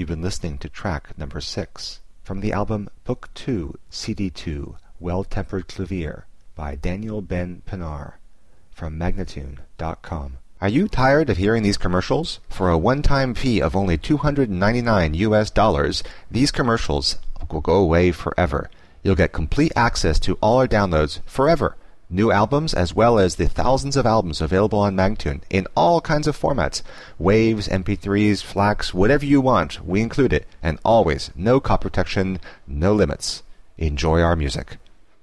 You've been listening to track number 6 from the album Book 2, CD 2, Well-Tempered Clavier by Daniel Ben Pinar from Magnatune.com. Are you tired of hearing these commercials? For a one-time fee of only $299, these commercials will go away forever. You'll get complete access to all our downloads forever. New albums as well as the thousands of albums available on Magnatune in all kinds of formats. Waves, MP3s, FLACs, whatever you want, we include it. And always, no copy protection, no limits. Enjoy our music.